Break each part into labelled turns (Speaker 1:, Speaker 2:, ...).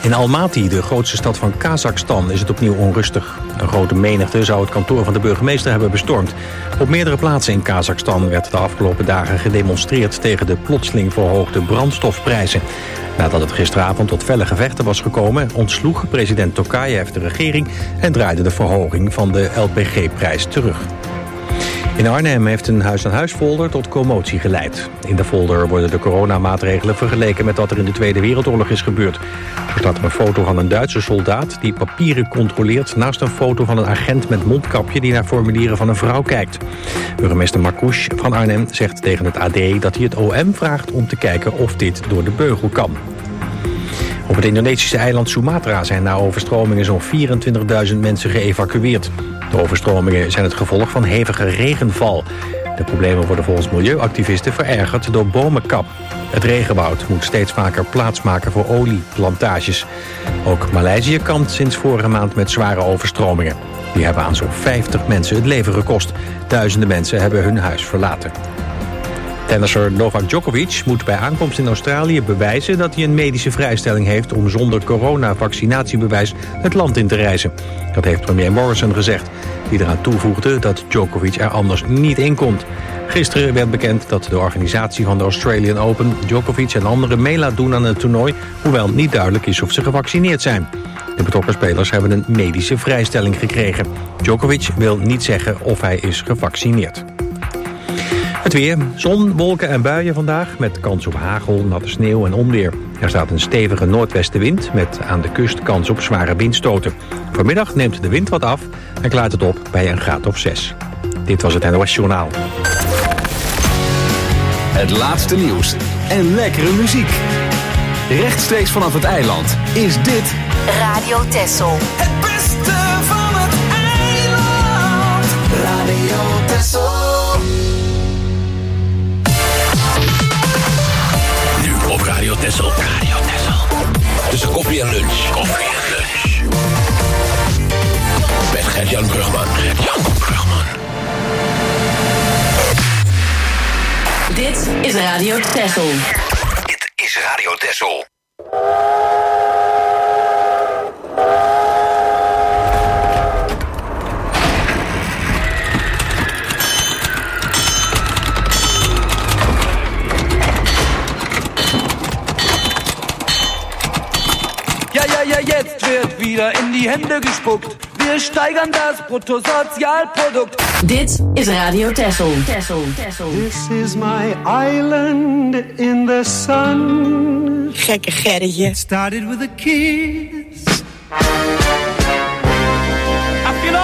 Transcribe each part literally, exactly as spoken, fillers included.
Speaker 1: In Almaty, de grootste stad van Kazachstan, is het opnieuw onrustig. Een grote menigte zou het kantoor van de burgemeester hebben bestormd. Op meerdere plaatsen in Kazachstan werd de afgelopen dagen gedemonstreerd tegen de plotseling verhoogde brandstofprijzen. Nadat het gisteravond tot felle gevechten was gekomen, ontsloeg president Tokayev de regering en draaide de verhoging van de L P G-prijs terug. In Arnhem heeft een huis-aan-huis-folder tot commotie geleid. In de folder worden de coronamaatregelen vergeleken met wat er in de Tweede Wereldoorlog is gebeurd. Er staat er een foto van een Duitse soldaat die papieren controleert naast een foto van een agent met mondkapje die naar formulieren van een vrouw kijkt. Burgemeester Marcouch van Arnhem zegt tegen het A D dat hij het O M vraagt om te kijken of dit door de beugel kan. Op het Indonesische eiland Sumatra zijn na overstromingen zo'n vierentwintigduizend mensen geëvacueerd. De overstromingen zijn het gevolg van hevige regenval. De problemen worden volgens milieuactivisten verergerd door bomenkap. Het regenwoud moet steeds vaker plaatsmaken voor olieplantages. Ook Maleisië kampt sinds vorige maand met zware overstromingen. Die hebben aan zo'n vijftig mensen het leven gekost. Duizenden mensen hebben hun huis verlaten. Tennisser Novak Djokovic moet bij aankomst in Australië bewijzen dat hij een medische vrijstelling heeft om zonder coronavaccinatiebewijs het land in te reizen. Dat heeft premier Morrison gezegd, die eraan toevoegde dat Djokovic er anders niet in komt. Gisteren werd bekend dat de organisatie van de Australian Open Djokovic en anderen mee laat doen aan het toernooi, hoewel niet duidelijk is of ze gevaccineerd zijn. De betrokken spelers hebben een medische vrijstelling gekregen. Djokovic wil niet zeggen of hij is gevaccineerd. Het weer, zon, wolken en buien vandaag met kans op hagel, natte sneeuw en onweer. Er staat een stevige noordwestenwind met aan de kust kans op zware windstoten. Vanmiddag neemt de wind wat af en klaart het op bij een graad of zes. Dit was het N O S Journaal.
Speaker 2: Het laatste nieuws en lekkere muziek. Rechtstreeks vanaf het eiland is dit
Speaker 3: Radio Texel.
Speaker 4: Het beste van het eiland. Radio Texel.
Speaker 5: Op Radio Texel. Radio Texel. Tussen koffie en lunch. Koffie en lunch. Met Gert-Jan Brugman. Gert-Jan Brugman.
Speaker 3: Dit is Radio Texel.
Speaker 5: Dit is Radio Texel.
Speaker 6: Ja, jetzt wird wieder in die Hände gespuckt. Wir steigern das Bruttosozialprodukt.
Speaker 3: Dit is Radio Texel. Texel. Texel.
Speaker 7: This is my island in the sun.
Speaker 8: Gekke Gerritje.
Speaker 7: It started with a kiss.
Speaker 6: I feel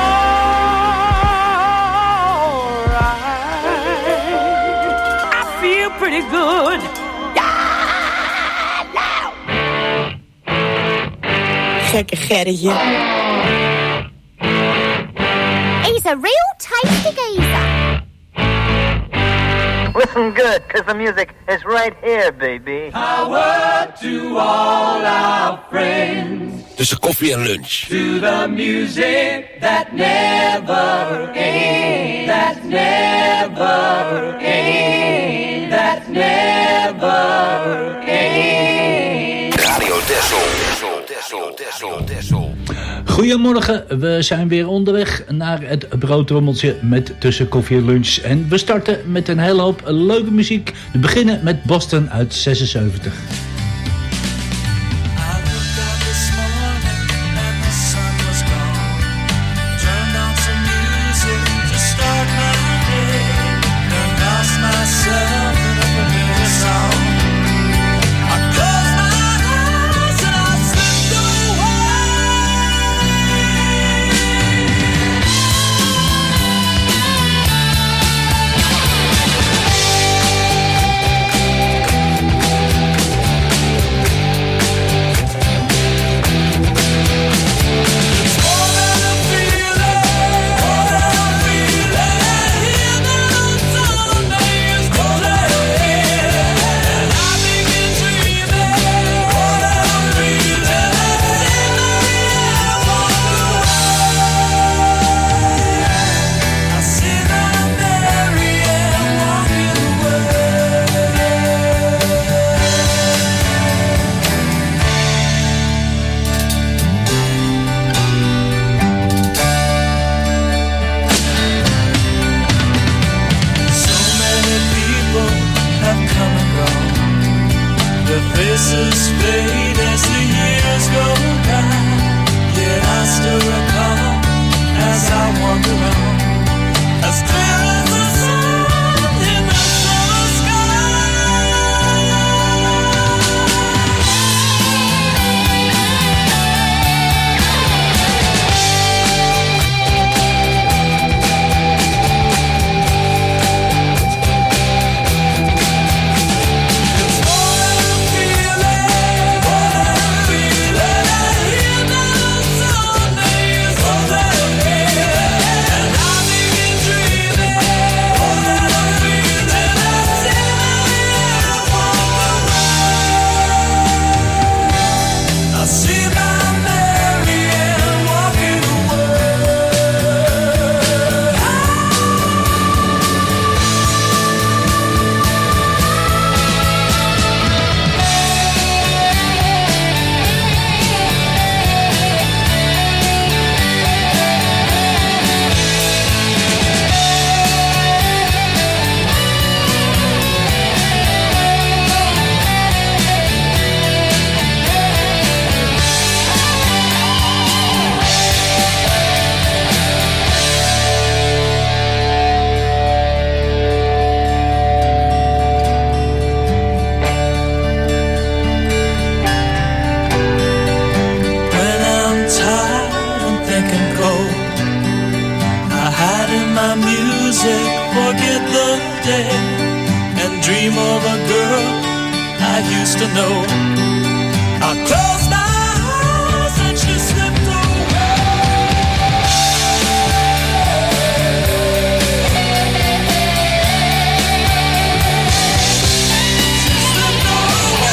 Speaker 6: alright. I feel pretty good.
Speaker 8: Gekke Gerritje.
Speaker 9: He's a real tasty geezer.
Speaker 10: Listen good, cause the music is right here, baby.
Speaker 4: Power to all our friends.
Speaker 5: Tussen koffie en lunch.
Speaker 4: To the music that never ends. That never ends. That never ends.
Speaker 5: Radio Texel. Texel, Texel.
Speaker 11: Goedemorgen, we zijn weer onderweg naar het broodrommeltje met tussen koffie en lunch. En we starten met een hele hoop leuke muziek. We beginnen met Boston uit zesenzeventig.
Speaker 12: day and dream of a girl I used to know. I close my eyes and she slipped away. She slipped away.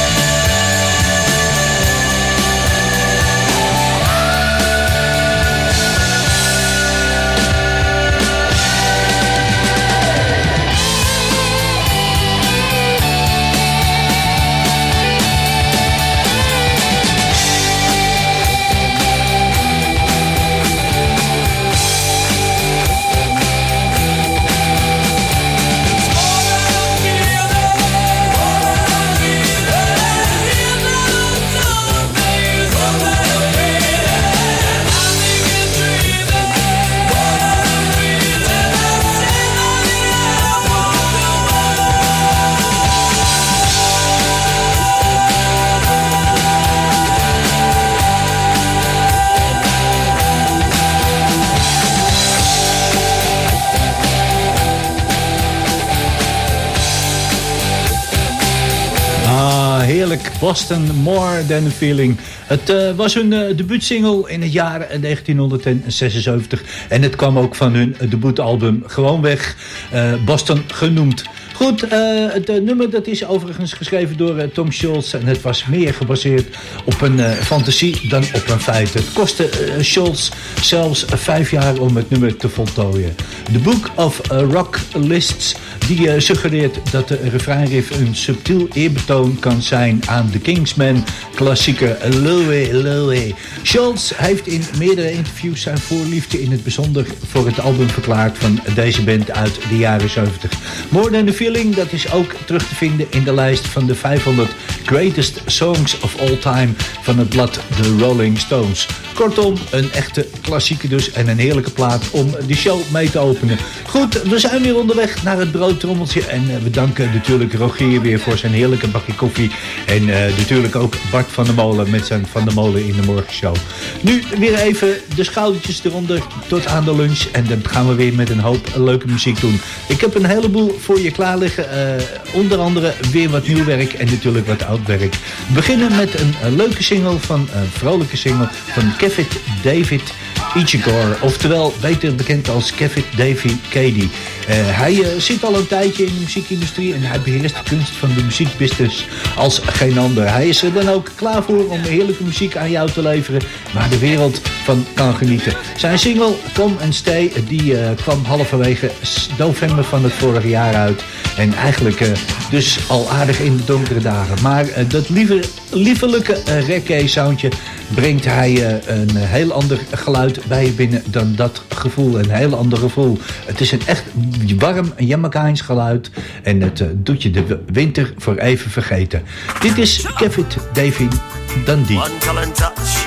Speaker 11: Heerlijk, Boston, More Than a Feeling. Het uh, was hun uh, debuutsingle in het jaar negentien zesenzeventig. En het kwam ook van hun uh, debuutalbum Gewoonweg, uh, Boston genoemd. Goed, uh, het uh, nummer dat is overigens geschreven door uh, Tom Scholz. En het was meer gebaseerd op een uh, fantasie dan op een feit. Het kostte uh, Scholz zelfs uh, vijf jaar om het nummer te voltooien. The Book of uh, Rock Lists die uh, suggereert dat de refreinriff een subtiel eerbetoon kan zijn aan de Kingsmen klassieker Louie Louie. Scholz heeft in meerdere interviews zijn voorliefde in het bijzonder voor het album verklaard van deze band uit de jaren zeventig. More Than a Feeling, dat is ook terug te vinden in de lijst van de vijfhonderd Greatest Songs of All Time van het blad The Rolling Stones. Kortom, een echte klassieker dus en een heerlijke plaat om de show mee te openen. Goed, we zijn weer onderweg naar het broodtrommeltje en uh, we danken natuurlijk Rogier weer voor zijn heerlijke bakje koffie. En uh, natuurlijk ook Bart van der Molen met zijn Van der Molen in de Morgenshow. Nu weer even de schoudertjes eronder tot aan de lunch en dan gaan we weer met een hoop leuke muziek doen. Ik heb een heleboel voor je klaar liggen, uh, onder andere weer wat nieuw werk en natuurlijk wat oud werk. We beginnen met een, een leuke single van een vrolijke single van Kevin David Ichigor, oftewel beter bekend als Kevin David Cady. Uh, hij uh, zit al een tijdje in de muziekindustrie en hij beheerst de kunst van de muziekbusiness als geen ander. Hij is er dan ook klaar voor om heerlijke muziek aan jou te leveren waar de wereld van kan genieten. Zijn single Come and Stay die uh, kwam halverwege november van het vorige jaar uit. En eigenlijk uh, dus al aardig in de donkere dagen. Maar uh, dat lieve, liefelijke uh, reggae soundje brengt hij uh, een heel ander geluid bij je binnen dan dat gevoel. Een heel ander gevoel. Het is een echt warm Jamaicaans geluid. En het uh, doet je de winter voor even vergeten. Dit is Kevin David Dundee.
Speaker 13: One talent touch.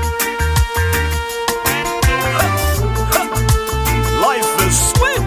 Speaker 13: Life is sweet.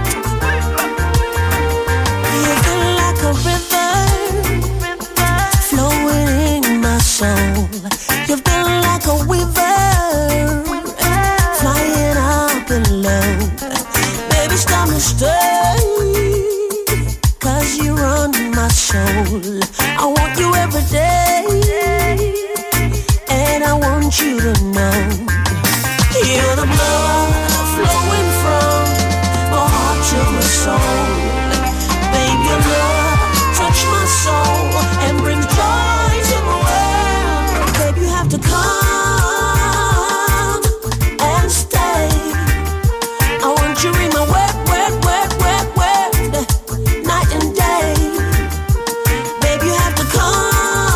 Speaker 14: You feel like a river flowing in my soul. You've been like a weaver flying up in low. Baby, stop me stay, cause you run my soul. I want you every day, and I want you to know you're the blood flowing from my heart to my soul. Baby, your love touch my soul and brings joy to the world. Baby, you have to come and stay. I want you in my wet, wet, wet, wet, wet, night and day. Baby, you have to come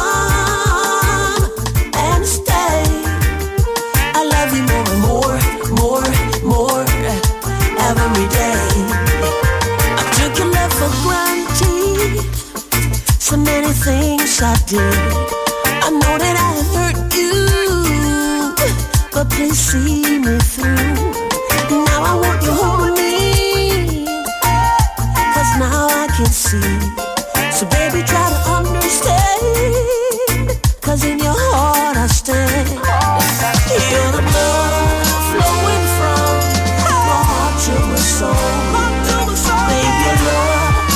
Speaker 14: and stay. I love you more and more, more, more every day. I took your love for granted. So many things I did. I know that I hurt you, but please see me through. Now I want you home with me, cause now I can see. So baby, try to understand, cause in your heart I stand. You're the blood flowing from my heart to my soul. Baby, your love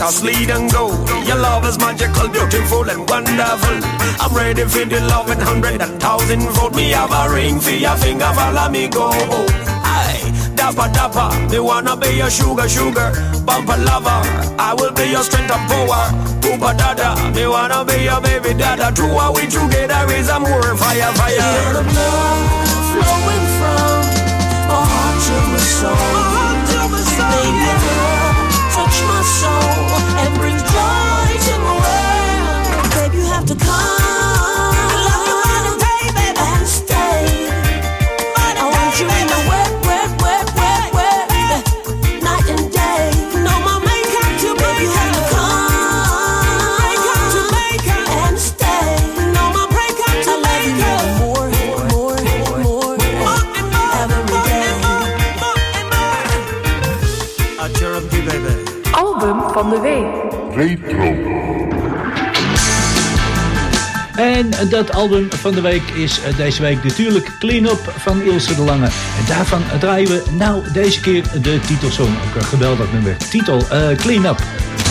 Speaker 13: just lead and go. Your love is magical, beautiful and wonderful. I'm ready for the love in hundred and thousand fold. Me have a ring for your finger, follow me go. Aye, dapper dapper, me wanna be your sugar sugar. Bumper lover, I will be your strength and power. Poopa dada, me wanna be your baby dada. Two are we together is a more fire fire.
Speaker 14: Feel the blood flowing from my heart to my soul. Baby, love, touch my soul and bring joy to my world. Baby, you have to come. I love you every day, baby, and stay. I want you in my wet, wet, wet, wet, wet, night and day. No more makeup to baby, you have to come. Makeup to makeup and stay. No more breakup to make up. More, more, more, more, every day.
Speaker 15: Album van de week.
Speaker 11: Retro. En dat album van de week is deze week natuurlijk Clean Up van Ilse de Lange. En daarvan draaien we nou deze keer de titelsong. Ook een geweldig nummer. Titel uh, Clean Up.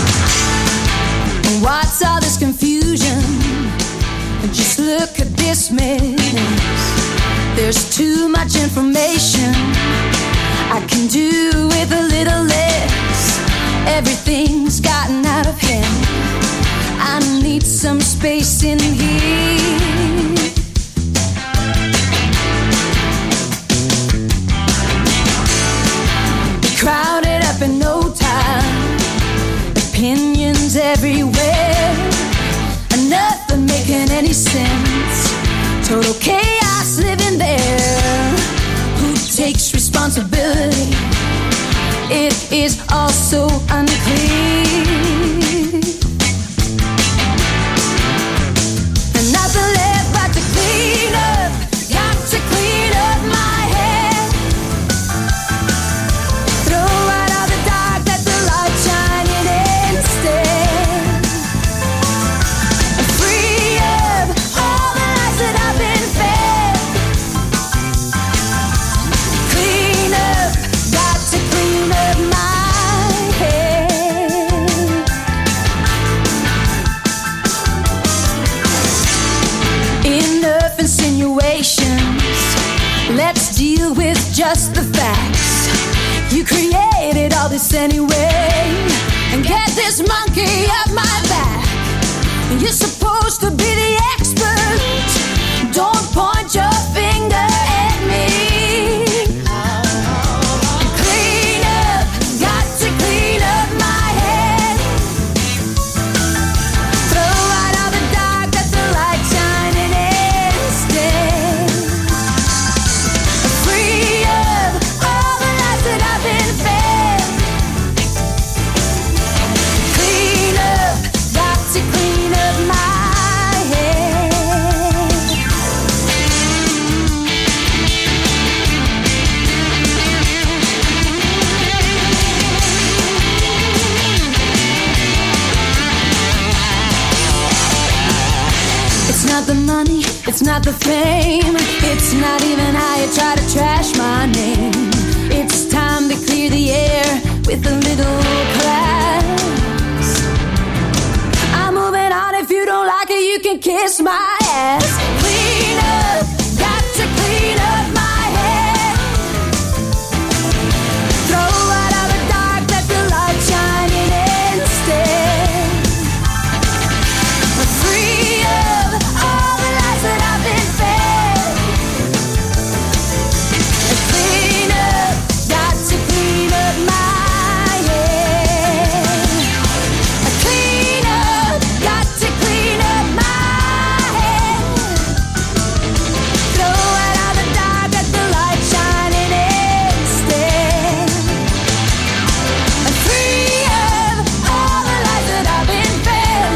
Speaker 16: What's all this confusion? Just look at this mess. There's too much information. I can do with a little less. Everything's gotten out of hand. I need some space in here. Crowded up in no time. Opinions everywhere. And nothing making any sense. Total chaos living there. Who takes responsibility? It is all so unclear. And nothing left but to clean up. Got to clean up my head. Throw out all the dark, let the light shine in instead. Free up all the lies that I've been fed. Clean up, got to clean up my head. Enough insinuations. Let's deal with just the facts. You created all this anyway. And get this monkey off my back. You're supposed to be the expert. Don't point your finger at me. Clean up, got to clean up my head. Throw out all the dark, let the light shine in instead. Free up all the lies that I've been fed. Clean up, got to clean up my head. It's not the money, it's not the fame. It's not even how you try to trash my name. It's time to clear the air with a little class. I'm moving on, if you don't like it, you can kiss my ass. Clean up, got to clean up my head. Throw out all the dark, let the light shine in instead. Free up all the lies that I've been fed. Clean up, got to clean up my head. Clean up, got to clean up my head. Throw out all the dark, let the light shine in instead. Free up all the lies that I've been fed.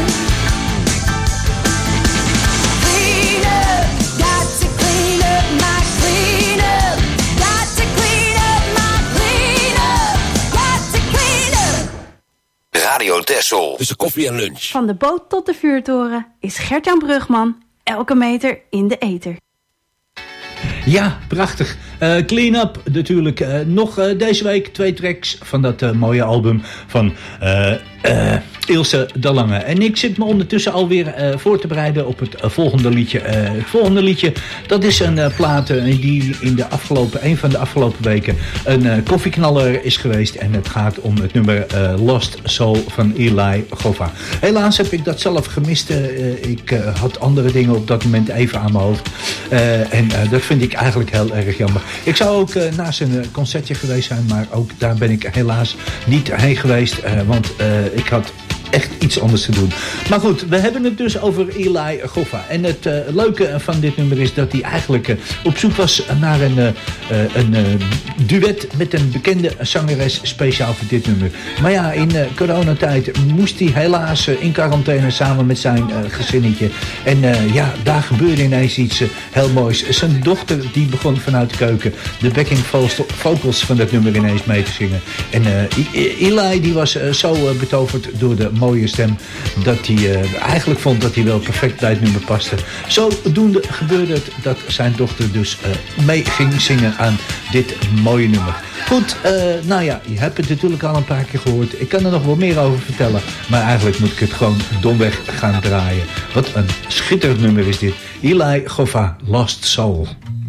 Speaker 16: Clean up, got to clean up my clean up. Got to clean up my clean up. Got to clean up.
Speaker 5: Radio Texel. Tussen koffie en lunch.
Speaker 15: Van de boot tot de vuurtoren is Gert-Jan Brugman elke meter in de ether.
Speaker 11: Ja, prachtig. Uh, Clean Up natuurlijk. Uh, nog uh, deze week twee tracks van dat uh, mooie album van uh, uh, Ilse de Lange. En ik zit me ondertussen alweer uh, voor te bereiden op het uh, volgende liedje. Uh, het volgende liedje, dat is een uh, plaat uh, die in de afgelopen, een van de afgelopen weken een uh, koffieknaller is geweest. En het gaat om het nummer uh, Lost Soul van Eli Goffin. Helaas heb ik dat zelf gemist. Uh, ik uh, had andere dingen op dat moment even aan mijn hoofd. Uh, en uh, dat vind ik eigenlijk heel erg jammer. Ik zou ook uh, naast een uh, concertje geweest zijn, maar ook daar ben ik helaas niet heen geweest. Uh, want uh, ik had echt iets anders te doen. Maar goed, we hebben het dus over Eli Goffin. En het uh, leuke van dit nummer is dat hij eigenlijk uh, op zoek was naar een, uh, een uh, duet met een bekende zangeres speciaal voor dit nummer. Maar ja, in uh, coronatijd moest hij helaas uh, in quarantaine samen met zijn uh, gezinnetje. En uh, ja, daar gebeurde ineens iets uh, heel moois. Zijn dochter die begon vanuit de keuken de backing vocals van dat nummer ineens mee te zingen. En uh, Eli die was uh, zo uh, betoverd door de mooie stem dat hij uh, eigenlijk vond dat hij wel perfect bij het nummer paste. Zodoende gebeurde het dat zijn dochter dus uh, mee ging zingen aan dit mooie nummer. Goed, uh, nou ja, je hebt het natuurlijk al een paar keer gehoord. Ik kan er nog wel meer over vertellen, maar eigenlijk moet ik het gewoon domweg gaan draaien. Wat een schitterend nummer is dit. Eli Goffin, Lost Soul.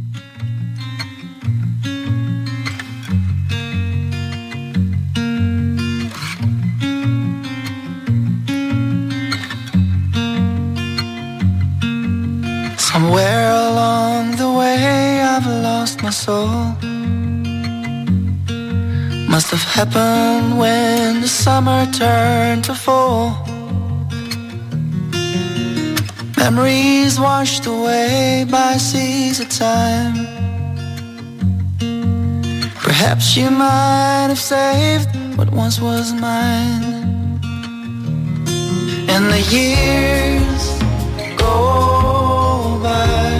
Speaker 17: Somewhere along the way I've lost my soul. Must have happened when the summer turned to fall. Memories washed away by seas of time. Perhaps you might have saved what once was mine. And the years go by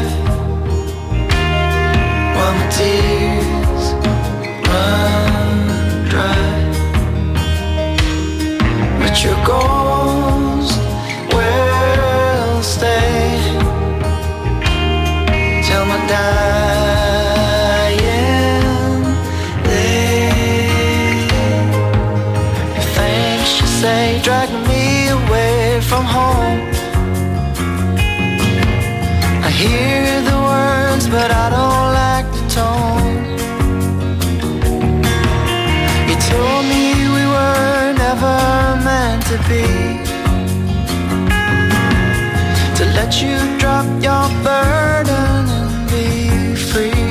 Speaker 17: while my tears run dry. But your goals will stay till my dying day. The things you say drag me away from home. I hear the words, but I don't like the tone. You told me we were never meant to be, to let you drop your burden and be free.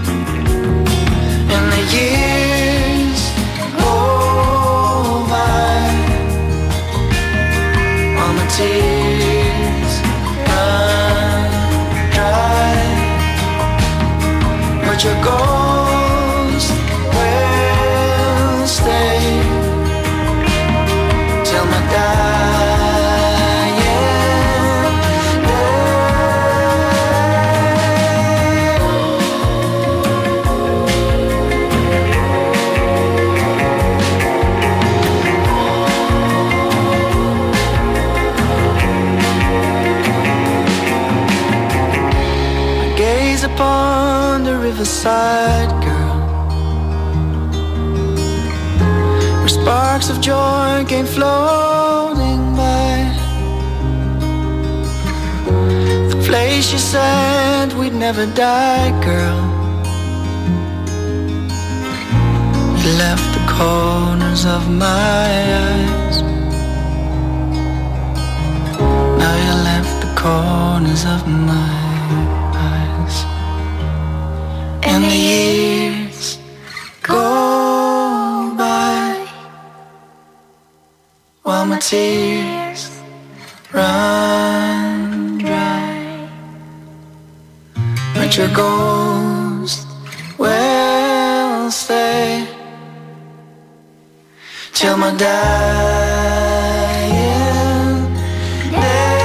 Speaker 17: And the years go by while my tears run dry. But your ghost will stay till my dying day. I gaze upon the riverside, girl, where sparks of joy came floating by. The place you said we'd never die, girl. You left the corners of my eyes. Now you left the corners of my eyes. And the years go by while my tears run dry. But your ghost will stay till my dying day.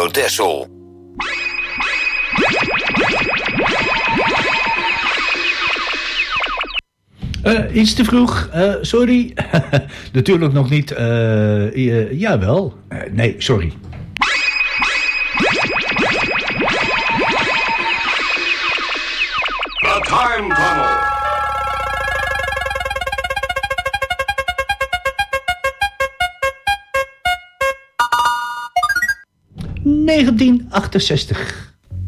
Speaker 5: Radio Texel.
Speaker 11: Uh, iets te vroeg, uh, sorry. Natuurlijk nog niet. Uh, uh, jawel. Uh, nee, sorry.
Speaker 2: The Time Tunnel.
Speaker 11: negentien achtenzestig.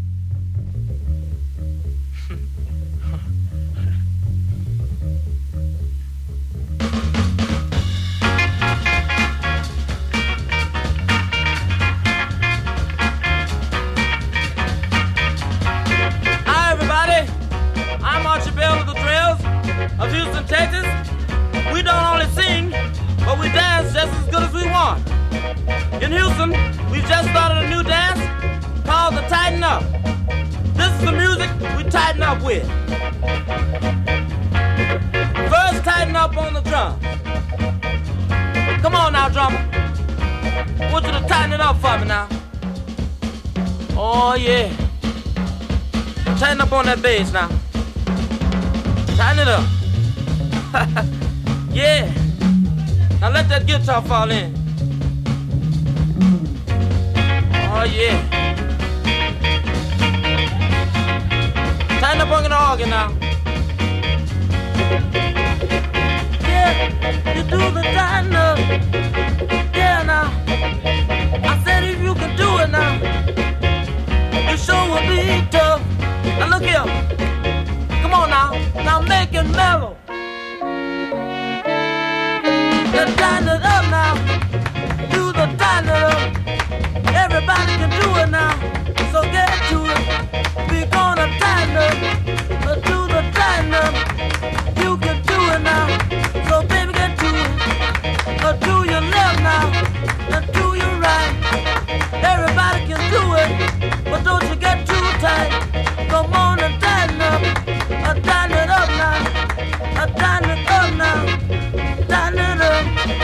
Speaker 18: Of Houston, Texas. We don't only sing, but we dance just as good as we want. In Houston, we just started a new dance called the Tighten Up. This is the music we tighten up with. First, tighten up on the drum. Come on now, drummer. I want you to tighten it up for me now. Oh, yeah. Tighten up on that bass now. Tighten it up. Yeah. Now let that guitar fall in. Oh yeah. Tighten up on the organ now. Yeah, you do the tighten up. Yeah now. I said if you can do it now, you sure will be tough. Now look here. Come on now. Now make it mellow. Just tighten it up now. Do the tighten it up. Everybody can do it now. So get to it. We gonna tighten up. But do the tighten up. You can do it now. So baby get to it. But do your left now. And do your right. Everybody can do it. But don't you get too tight. Come on and tighten up. Uh, tighten it up now. Uh, tighten it up now. Tighten it up.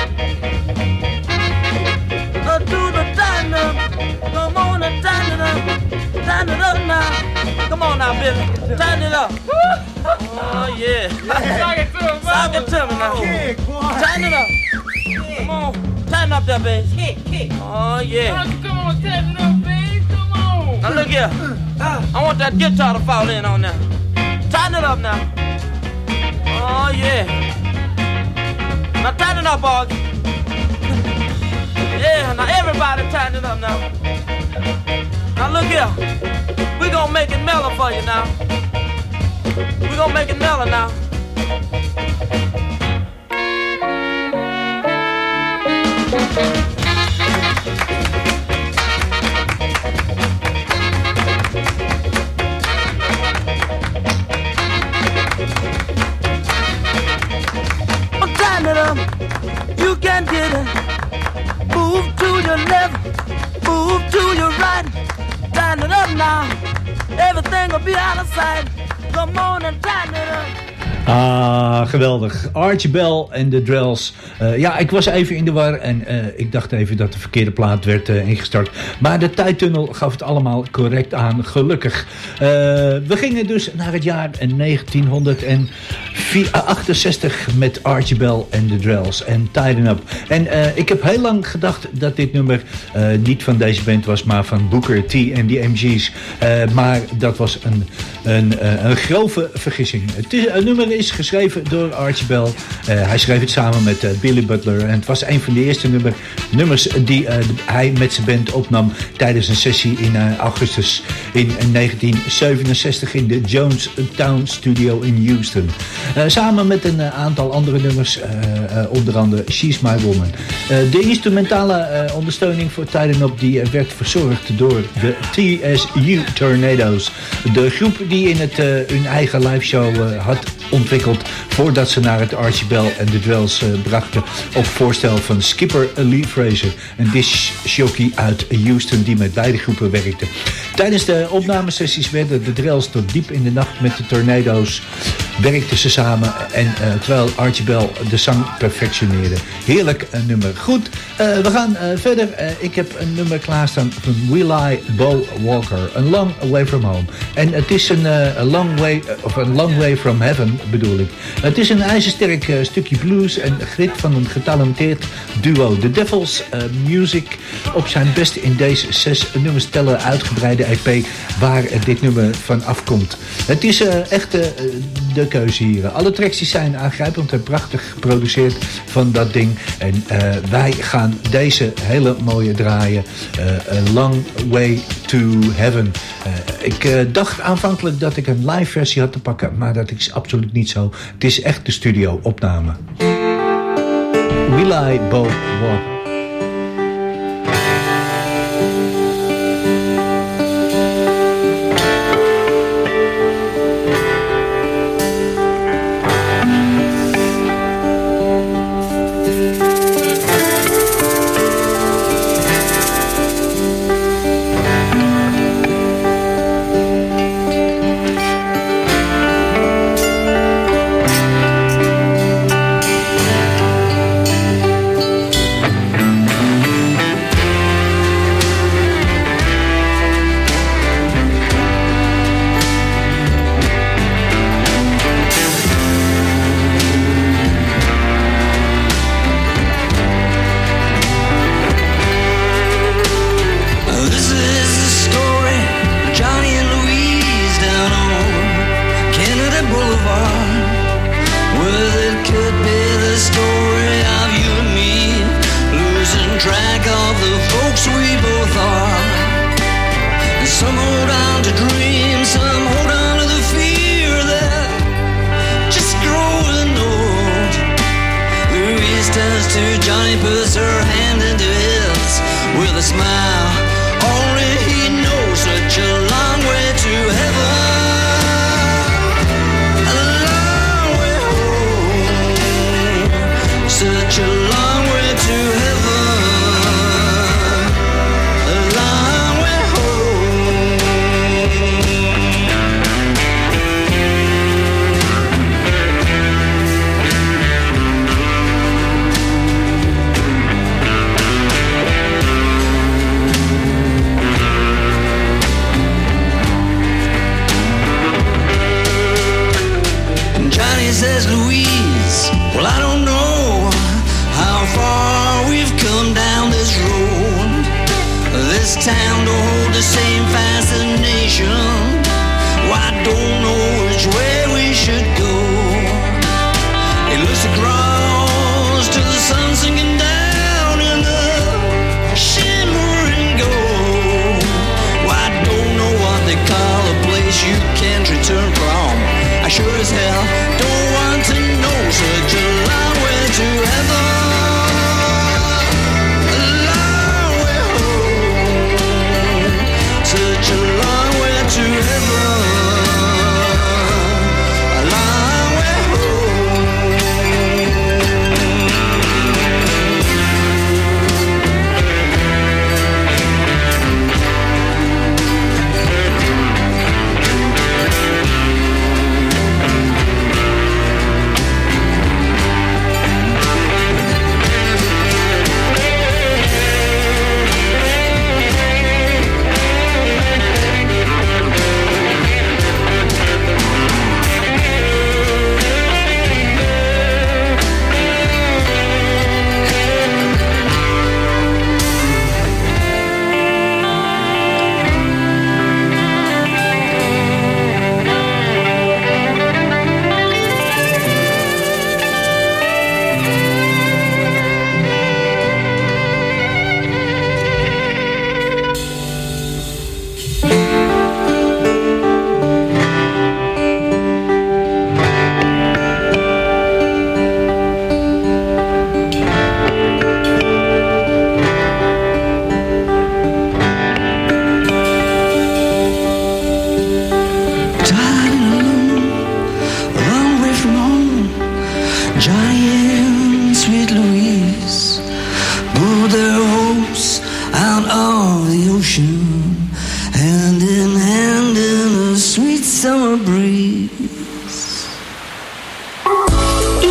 Speaker 18: Uh, do the tighten up. Come on and tighten it up. Tighten it up now. Come on now, Billy. Tighten it up. Oh, yeah. Sock it to him, Sock it to me now. Tighten it up. Come on. Tighten up that bass. Kick, kick. Oh, yeah. Come on, tighten it up, bass. Come on. Now, look here. I want that guitar to fall in on that. Tighten it up now. Oh, yeah. Now tighten it up, Augie. Yeah, now everybody tighten it up now. Now look here. We gonna make it mellow for you now. We gonna make it mellow now. Tighten it up. You can get it. Move to your left, move to your right. Tighten it up now. Everything will be out of sight. Come on and tighten it up.
Speaker 11: Ah, geweldig. Archie Bell en de Drells. Uh, ja, ik was even in de war en uh, ik dacht even dat de verkeerde plaat werd uh, ingestart. Maar de tijdtunnel gaf het allemaal correct aan, gelukkig. Uh, we gingen dus naar het jaar negentien achtenzestig met Archie Bell en de Drells en Tighten Up. En uh, ik heb heel lang gedacht dat dit nummer uh, niet van deze band was, maar van Booker T en de M G's. Uh, maar dat was een, een, uh, een grove vergissing. Het is, een nummer is geschreven door Archie Bell. Uh, hij schreef het samen met uh, Billy Butler. En het was een van de eerste nummer, nummers die uh, hij met zijn band opnam tijdens een sessie in uh, augustus in negentien zevenenzestig in de Jonestown Studio in Houston. Uh, samen met een uh, aantal andere nummers, uh, uh, onder andere She's My Woman. Uh, de instrumentale uh, ondersteuning voor Tighten Up die uh, werd verzorgd door de T S U Tornadoes. De groep die in het, uh, hun eigen liveshow uh, had ontwikkeld voordat ze naar het Archie Bell en de Drells uh, brachten op voorstel van Skipper Lee Fraser, een discjockey uit Houston die met beide groepen werkte. Tijdens de opnamesessies werden de Drells tot diep in de nacht met de Tornadoes werkten ze samen. En uh, terwijl Archie Bell de zang perfectioneerde. Heerlijk uh, nummer. Goed, uh, we gaan uh, verder. Uh, ik heb een nummer klaarstaan van Willie Bo Walker. A Long Way From Home. En het is een, uh, a long way, uh, of een long way from heaven bedoel ik. Het is een ijzersterk uh, stukje blues en grit van een getalenteerd duo. The Devil's uh, Music op zijn best in deze zes nummers tellen uitgebreide E P waar uh, dit nummer van afkomt. Het is uh, echt uh, de keuze hier. Alle tracks die zijn aangrijpend en prachtig geproduceerd van dat ding. En uh, wij gaan deze hele mooie draaien. Uh, a Long Way to Heaven. Uh, ik uh, dacht aanvankelijk dat ik een live versie had te pakken, maar dat is absoluut niet zo. Het is echt de studio opname. Willie Bo Walker.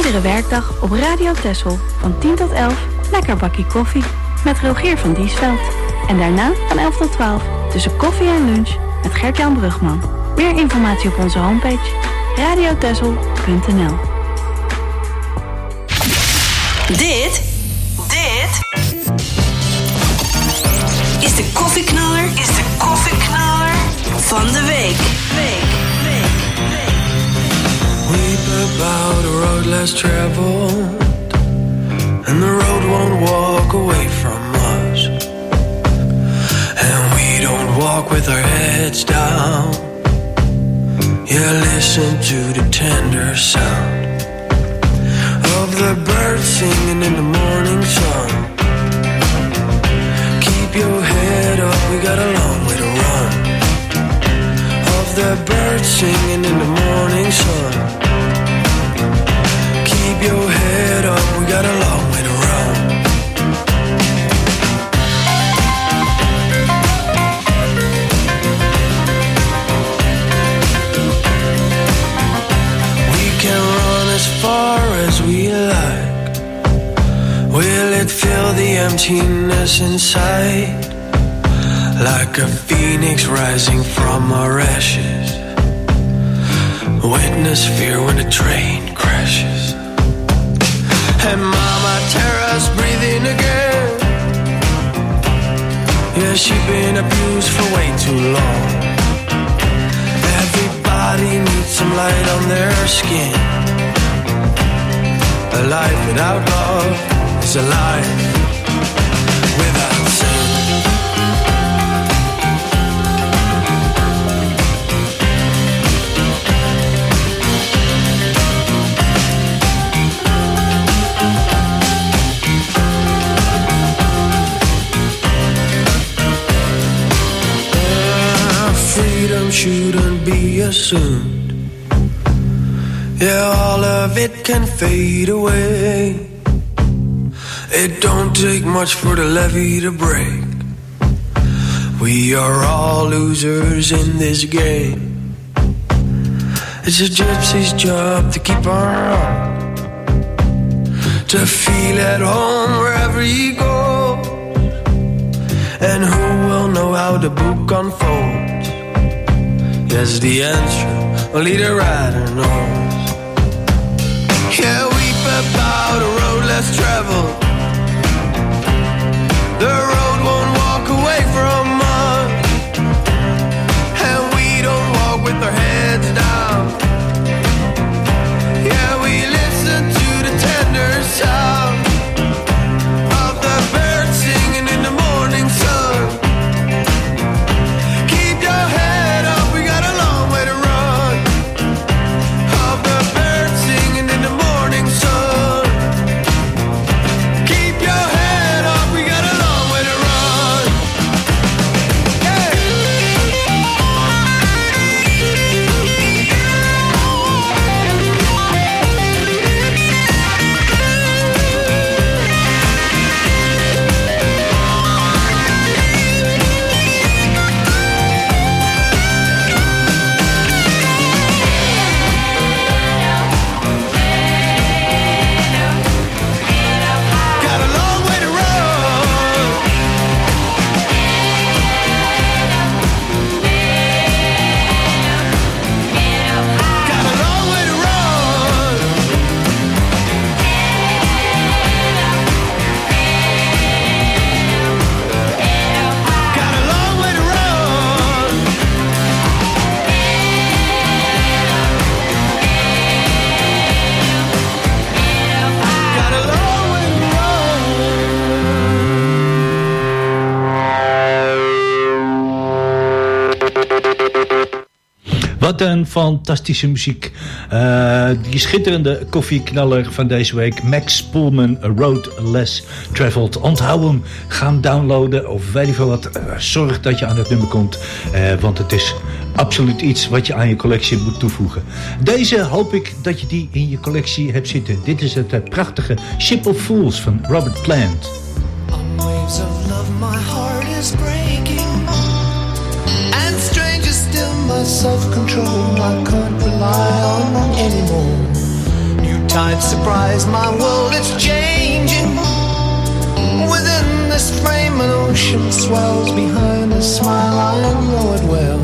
Speaker 15: Iedere werkdag op Radio Texel van tien tot elf lekker bakkie koffie met Rogier van Diesveld. En daarna van elf tot twaalf tussen koffie en lunch met Gert-Jan Brugman. Meer informatie op onze homepage radio texel punt n l.
Speaker 3: Dit, dit is de koffieknaller, is de koffieknaller van de week. Week, week, week.
Speaker 13: Weep about a road less traveled, and the road won't walk away from us. And we don't walk with our heads down. Yeah, listen to the tender sound of the birds singing in the morning sun. Keep your head up, we got a long way to run. Of the birds singing in the morning sun. Keep your head up, we got a long way to run. We can run as far as we like. Will it fill the emptiness inside? Like a phoenix rising from our ashes. Witness fear when the train crashes. And Mama Tara's breathing again. Yeah, she's been abused for way too long. Everybody needs some light on their skin. A life without love is a life without sin. Freedom shouldn't be assumed. Yeah, all of it can fade away. It don't take much for the levee to break. We are all losers in this game. It's a gypsy's job to keep on, to feel at home wherever he goes. And who will know how the book unfolds? Yes, the answer only the rider knows. Yeah, weep about a road less traveled. The road won't walk away from us, and we don't walk with our heads down. Yeah, we listen to the tender sound of the birds singing in the morning sun. Keep your head up, we got a long way to run. Of the birds singing in the morning sun. Keep your head up, we got a long way to run. Hey. Got a long way to run. Got a long way to run. Got a long way to run. Got a long way to
Speaker 11: Wat een fantastische muziek. Uh, die schitterende koffieknaller van deze week. Max Pullman, A Road Less Traveled. Onthoud hem, ga hem downloaden of weet ik veel wat. Uh, zorg dat je aan het nummer komt. Uh, want het is absoluut iets wat je aan je collectie moet toevoegen. Deze hoop ik dat je die in je collectie hebt zitten. Dit is het uh, prachtige Ship of Fools van Robert Plant.
Speaker 19: On waves of love my heart is breaking. And stranger still my self-control I can't rely on anymore. New time might surprise my world, it's changing. Within this frame an ocean swells behind a smile, I know it well.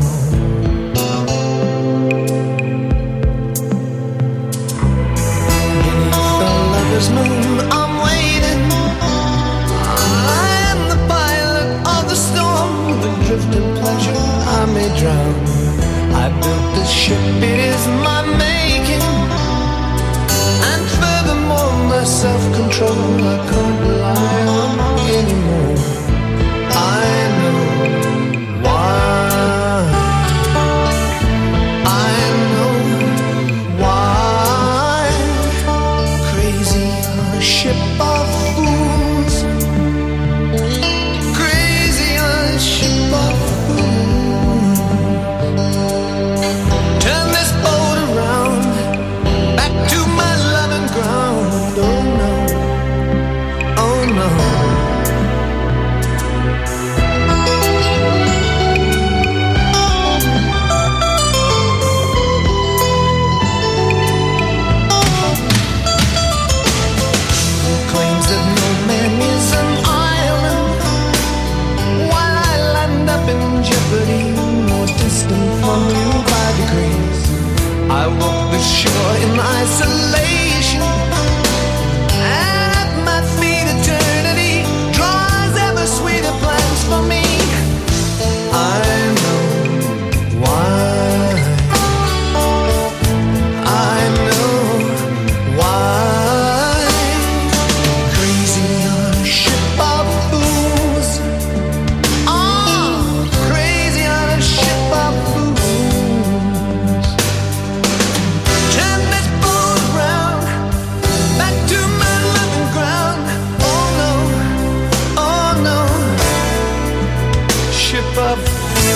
Speaker 19: Beneath the lover's moon I'm waiting. I am the pilot of the storm. With a drift of pleasure I may drown. I built this ship, it is my making. And furthermore my self-control I can't rely on anymore. I know why. I know why. Crazy on a ship of fools. Crazy on a ship of fools. Turn this boat around, back to my loving ground. Oh no, oh no. Claims that no man is an island, while I land up in jeopardy, more distant from you by degrees. I walk the shore in isolation, and at my feet eternity draws ever sweeter plans for me. I know why. I know why. Crazy on a ship of fools. Oh, crazy on a ship of fools. Turn this boat around, back to my loving ground. Oh no, oh no, ship of fools.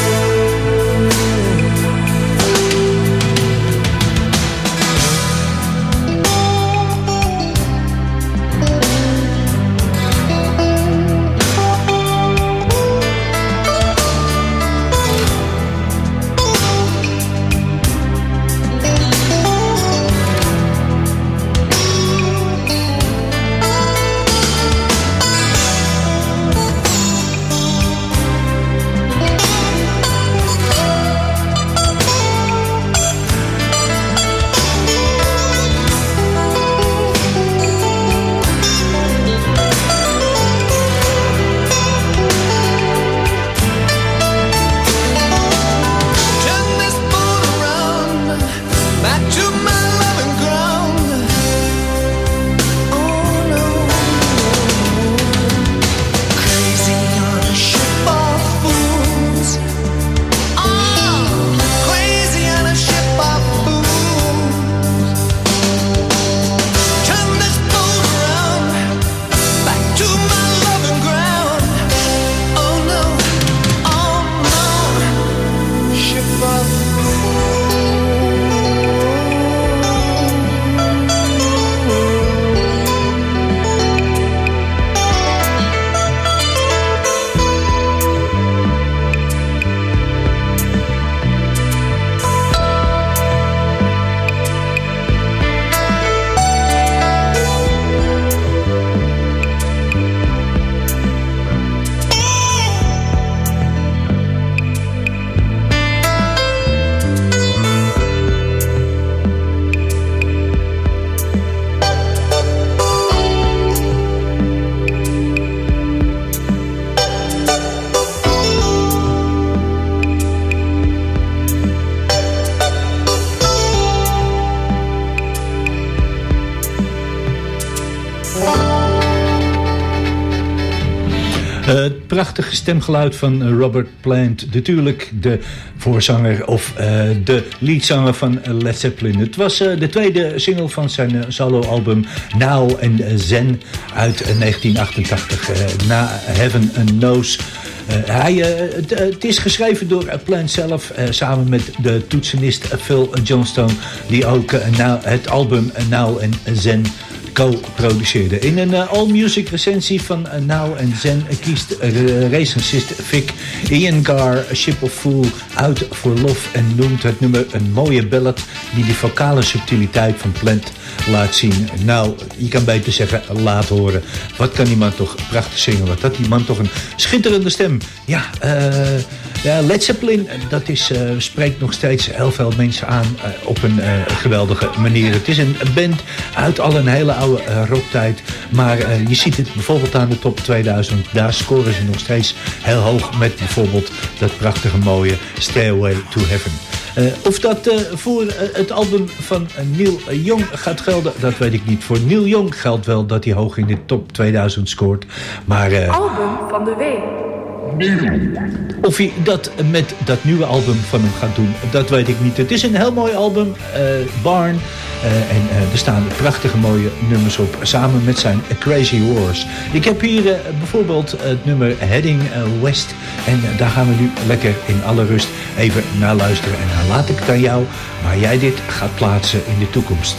Speaker 19: Turn this boat around, back to my loving ground. Oh no, crazy on a ship of fools. Oh, crazy on a ship of fools. Turn this boat around, back to my loving ground. Oh no, oh no, ship of
Speaker 11: Uh, het prachtige stemgeluid van uh, Robert Plant. Natuurlijk de voorzanger of uh, de leadzanger van uh, Led Zeppelin. Het was uh, de tweede single van zijn uh, soloalbum Now and Zen uit uh, negentien achtentachtig. Uh, na Heaven Knows. Uh, hij, uh, het, uh, het is geschreven door uh, Plant zelf, uh, samen met de toetsenist uh, Phil Johnstone, die ook uh, nou, het album uh, Now and Zen co-produceerde. In een uh, all-music recensie van uh, Now and Zen uh, kiest uh, recensist Vic Ian Carr A Ship of Fool uit voor lof en noemt het nummer een mooie ballad die de vocale subtiliteit van Plant laat zien. Nou, je kan beter zeggen, laat horen. Wat kan die man toch prachtig zingen. Wat had die man toch een schitterende stem. Ja, uh, ja Led Zeppelin, dat is, uh, spreekt nog steeds heel veel mensen aan uh, op een uh, geweldige manier. Het is een band uit al een hele oude uh, rocktijd. Maar uh, je ziet het bijvoorbeeld aan de top tweeduizend. Daar scoren ze nog steeds heel hoog met bijvoorbeeld dat prachtige mooie Stairway to Heaven. Uh, of dat uh, voor uh, het album van uh, Neil Young gaat gelden, dat weet ik niet. Voor Neil Young geldt wel dat hij hoog in de top tweeduizend scoort. Maar uh,
Speaker 15: album van de week.
Speaker 11: Of hij dat met dat nieuwe album van hem gaat doen, dat weet ik niet. Het is een heel mooi album, uh, Barn. Uh, en uh, er staan prachtige mooie nummers op, samen met zijn Crazy Wars. Ik heb hier uh, bijvoorbeeld het nummer Heading uh, West. En uh, daar gaan we nu lekker in alle rust even naar luisteren. En dan laat ik het aan jou waar jij dit gaat plaatsen in de toekomst.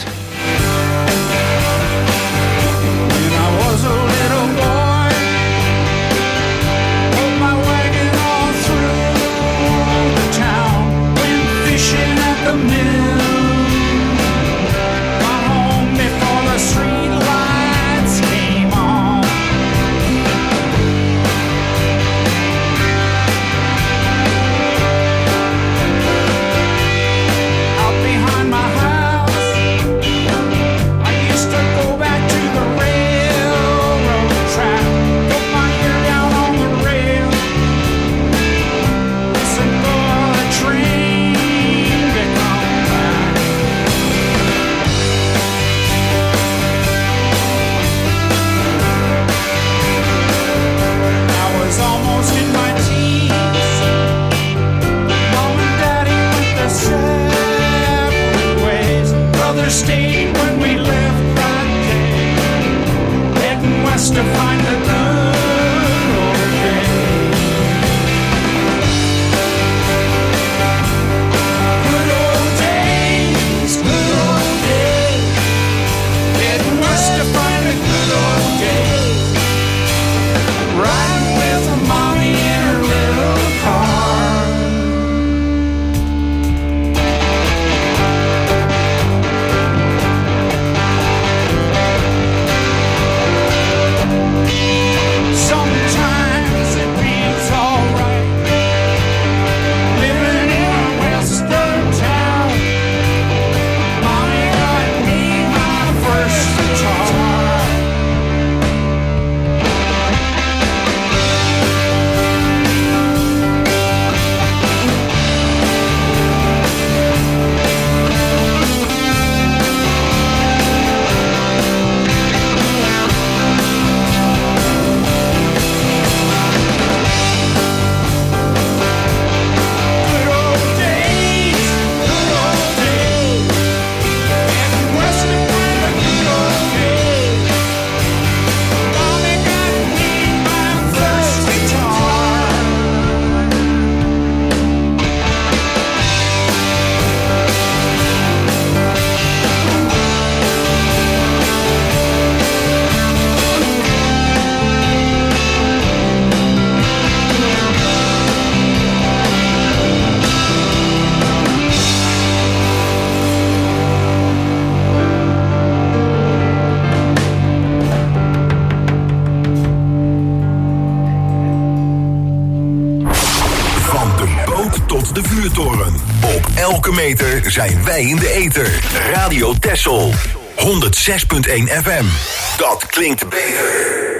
Speaker 20: Meter zijn wij in de ether. Radio Texel. honderdzes komma één F M. Dat klinkt beter.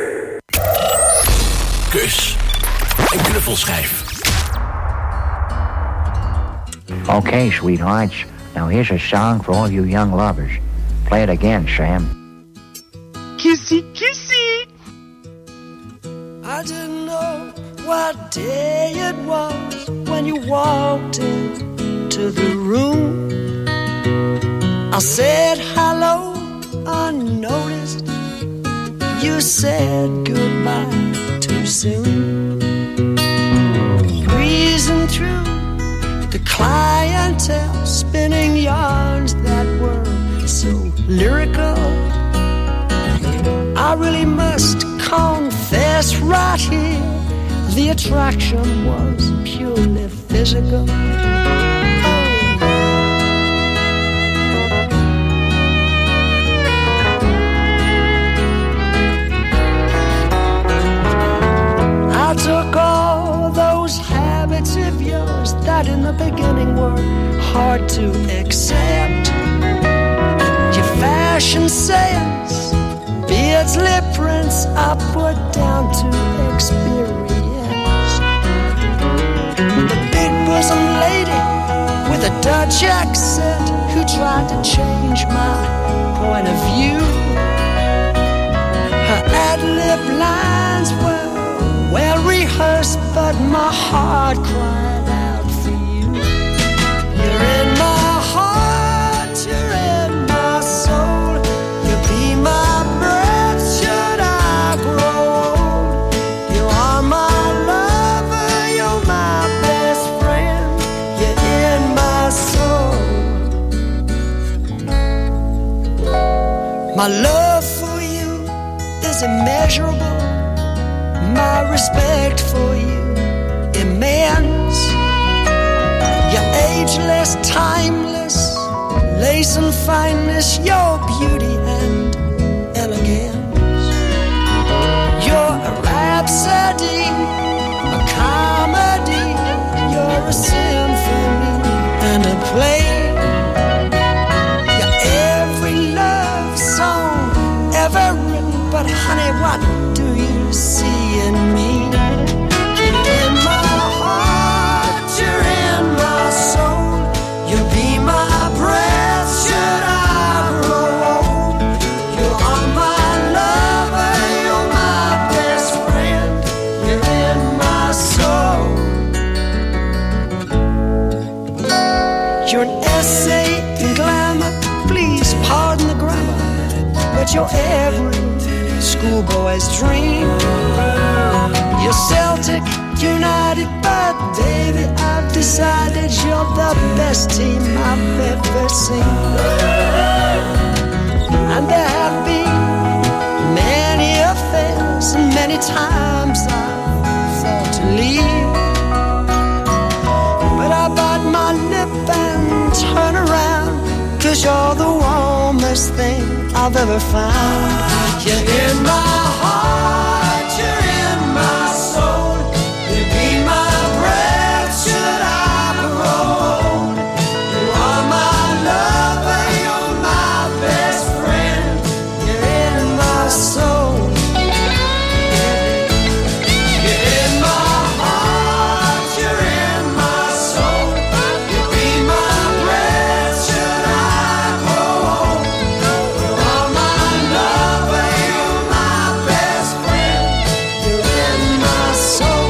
Speaker 5: Kus. Een knuffelschijf.
Speaker 21: Okay, sweethearts. Now here's a song for all you young lovers. Play it again, Sam.
Speaker 18: Kissy, kissy. I didn't know what day it was when you walked in to the room. I said hello unnoticed. You said goodbye too soon. Breezing through the clientele, spinning yarns that were so lyrical. I really must confess right here, the attraction was purely physical.
Speaker 1: hard to accept. Your fashion sense, beards, lip prints are put down to experience. The big bosom lady with a Dutch accent who tried to change my point of view. Her ad-lib lines were well rehearsed, but my heart cried out for you. You're in my heart, you're in my soul. You'll be my breath should I grow old. You are my lover, you're my best friend. You're in my soul. My love for you is immeasurable. My respect for you immense. You're ageless, timeless, lace and fineness, your beauty and elegance. You're a rhapsody, a comedy. You're a symphony and a play. You're every love song ever written, but honey, what do you see in me? You're in my heart, you're in my soul. You'll be my breath should I grow old. You are my lover, you're my best friend. You're in my soul. You're an essay in glamour, please pardon the grammar, but you're every schoolboy's dream. You're Celtic United, but baby, I've decided you're the best team I've ever seen. And there have been many affairs, and many times I've thought to leave, but I bite my lip and turn around, 'cause you're the warmest thing I've ever found. You're in my heart, you're in my soul. You'll be my breath should I grow old. You are my lover, you're my best friend. You're in my soul. You're in my heart, you're in my soul. You'll be my breath should I grow old. You are my lover, you're my best friend. You're in my soul.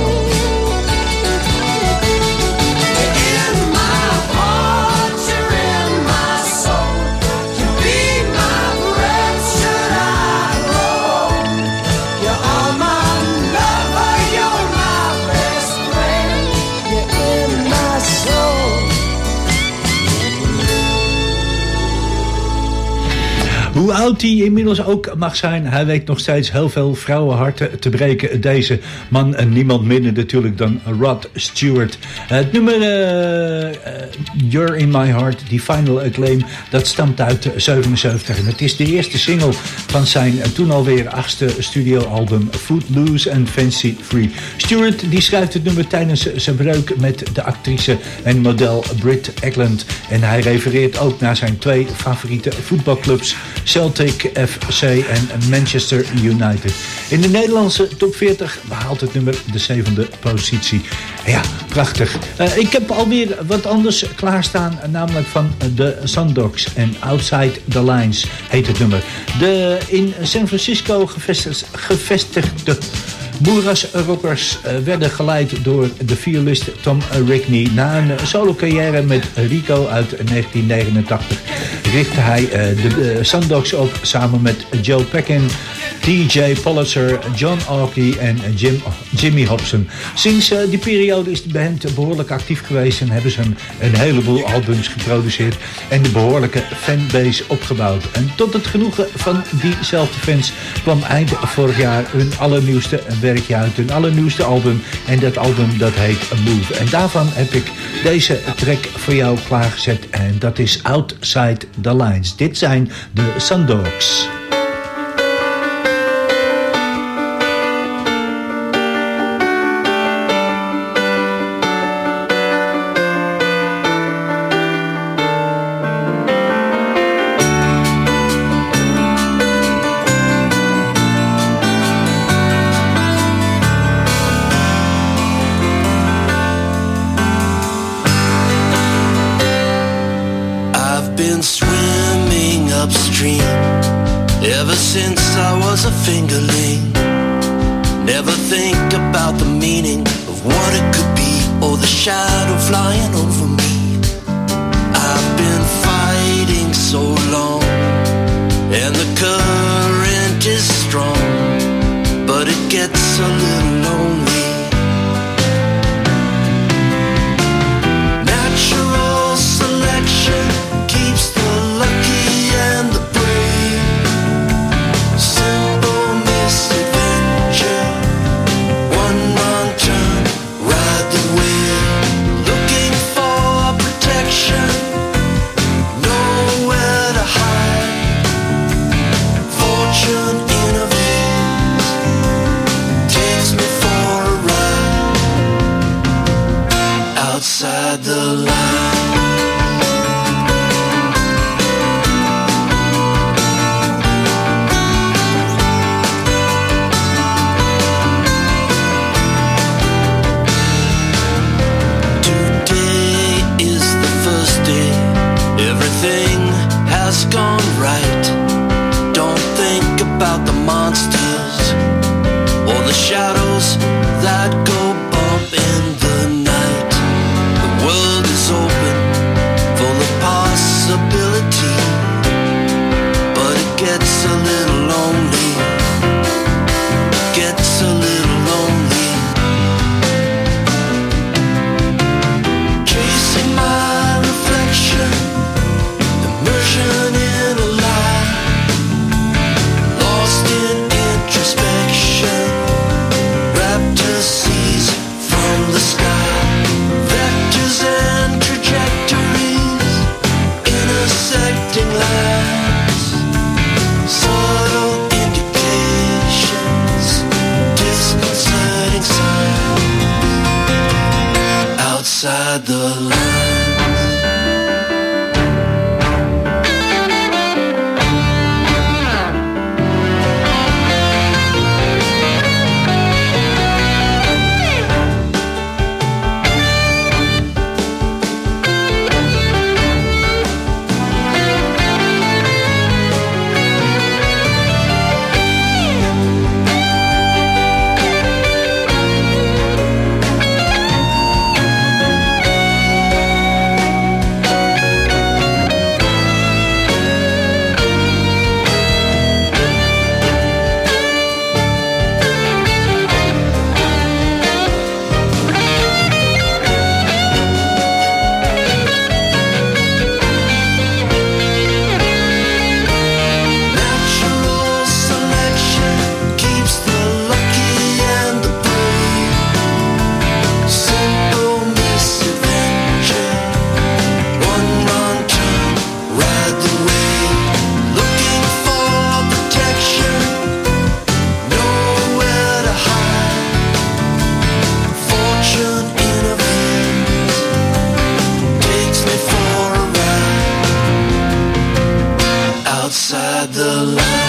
Speaker 1: You're in my heart, you're in my soul. You'll be my breath should I grow old. You are my lover, you're my best friend. You're in my soul.
Speaker 11: Hoe oud hij inmiddels ook mag zijn, hij weet nog steeds heel veel vrouwenharten te breken. Deze man en niemand minder natuurlijk dan Rod Stewart. Het nummer uh, uh, You're in My Heart, die final acclaim, dat stamt uit zevenenzeventig. En het is de eerste single van zijn toen alweer achtste studioalbum Footloose and Fancy Free. Stewart die schrijft het nummer tijdens zijn breuk met de actrice en model Britt Ekland. En hij refereert ook naar zijn twee favoriete voetbalclubs, Celtic F C en Manchester United. In de Nederlandse top veertig behaalt het nummer de zevende positie. Ja, prachtig. Uh, ik heb alweer wat anders klaarstaan, namelijk van de Sundogs en Outside the Lines heet het nummer. De in San Francisco gevestigde, gevestigde Boeras Rockers uh, werden geleid door de violist Tom Rickney. Na een solo carrière met Rico uit negentien negenentachtig richtte hij uh, de uh, Sundogs op samen met Joe Peckin, T J Pollitzer, John Aukey en Jim, Jimmy Hobson. Sinds uh, die periode is de band behoorlijk actief geweest en hebben ze een, een heleboel albums geproduceerd en de behoorlijke fanbase opgebouwd. En tot het genoegen van diezelfde fans kwam eind vorig jaar hun allernieuwste werkje uit, hun allernieuwste album. En dat album dat heet A Move. En daarvan heb ik deze track voor jou klaargezet en dat is Outside the Lines. Dit zijn de Sundogs.
Speaker 17: dream. Ever since I was a fingerling, never think about the meaning of what it could be, or the shadow flying over me. I've been fighting so long, and the current is strong, but it gets a little lonely. Natural selection keeps the lucky and the brave. Simple misadventure, one wrong turn, ride the wave. Looking for protection, nowhere to hide. Fortune intervenes, takes me for a ride outside the line. Everything has gone right. Don't think about the monsters or the shadows that go bump in the night. The world is open, full of possibility, but it gets a little lonely. Gets a little lonely. Chasing my reflection, immersion in a lie, lost in introspection. Raptor sees from the sky, vectors and trajectories, intersecting lines, subtle indications, disconcerting signs outside the lines. Outside the line.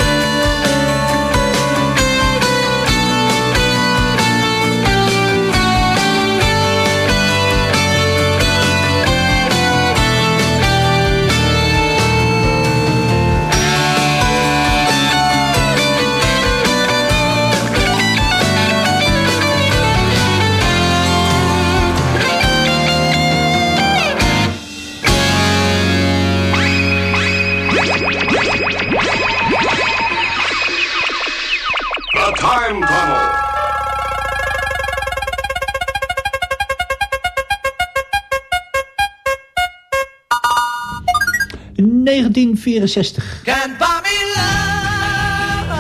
Speaker 5: Time Tunnel.
Speaker 11: negentien vierenzestig.
Speaker 18: Can't buy me love,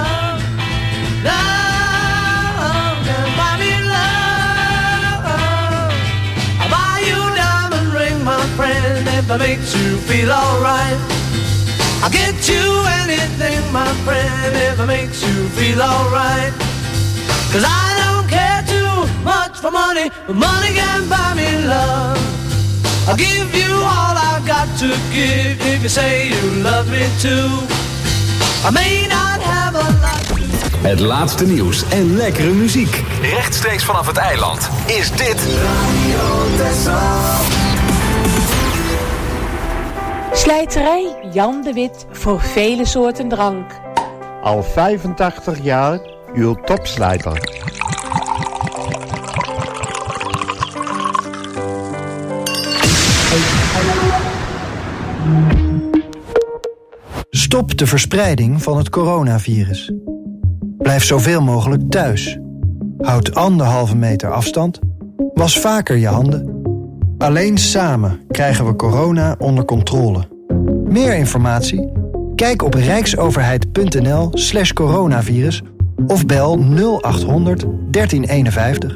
Speaker 18: love, can't buy me love. I'll buy you a diamond ring, my friend, if that makes you feel alright. I'll get you anything, my friend, if it makes you feel alright. Cause I don't care too much for money, but money can buy me love. I'll give you all I've got to give if you say you love me too. I may not have a lot to...
Speaker 2: Het laatste nieuws en lekkere muziek. Rechtstreeks vanaf het eiland is dit...
Speaker 8: Slijterij
Speaker 7: Jan de Wit voor vele soorten drank.
Speaker 22: Al vijfentachtig jaar uw topslijter.
Speaker 23: Stop de verspreiding van het coronavirus. Blijf zoveel mogelijk thuis. Houd anderhalve meter afstand. Was vaker je handen. Alleen samen krijgen we corona onder controle. Meer informatie? Kijk op rijksoverheid.nl slash coronavirus of bel nul acht honderd dertien eenenvijftig.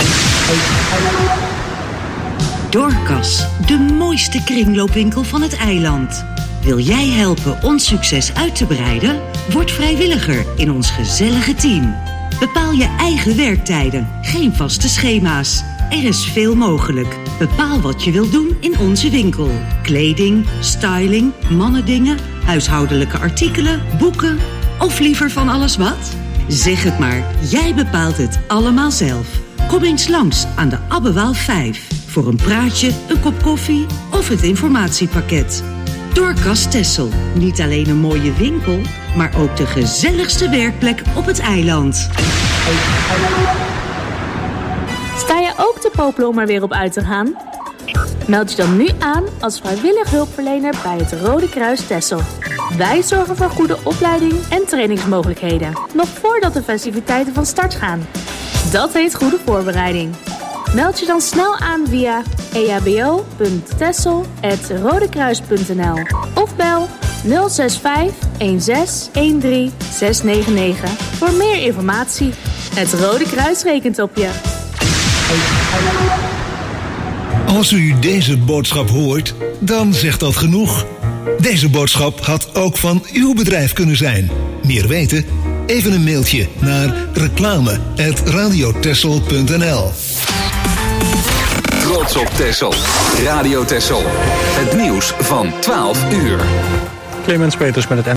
Speaker 24: Dorcas, de mooiste kringloopwinkel van het eiland. Wil jij helpen ons succes uit te breiden? Word vrijwilliger in ons gezellige team. Bepaal je eigen werktijden, geen vaste schema's. Er is veel mogelijk. Bepaal wat je wilt doen in onze winkel. Kleding, styling, mannendingen, huishoudelijke artikelen, boeken of liever van alles wat? Zeg het maar, jij bepaalt het allemaal zelf. Kom eens langs aan de Abbewaal vijf voor een praatje, een kop koffie of het informatiepakket. Dorcas Texel, niet alleen een mooie winkel, maar ook de gezelligste werkplek op het eiland.
Speaker 25: Sta je ook te popelen om er weer op uit te gaan? Meld je dan nu aan als vrijwillig hulpverlener bij het Rode Kruis Texel. Wij zorgen voor goede opleiding en trainingsmogelijkheden, nog voordat de festiviteiten van start gaan. Dat heet goede voorbereiding. Meld je dan snel aan via e h b o punt texel apenstaartje rodekruis punt n l of bel nul zes vijf een zes een drie zes negen negen voor meer informatie. Het Rode Kruis rekent op je.
Speaker 26: Als u deze boodschap hoort, dan zegt dat genoeg. Deze boodschap had ook van uw bedrijf kunnen zijn. Meer weten? Even een mailtje naar reclame apenstaartje radiotexel punt n l.
Speaker 2: Trots op Texel. Radio Texel. Het nieuws van twaalf uur.
Speaker 27: Clemens Peters met het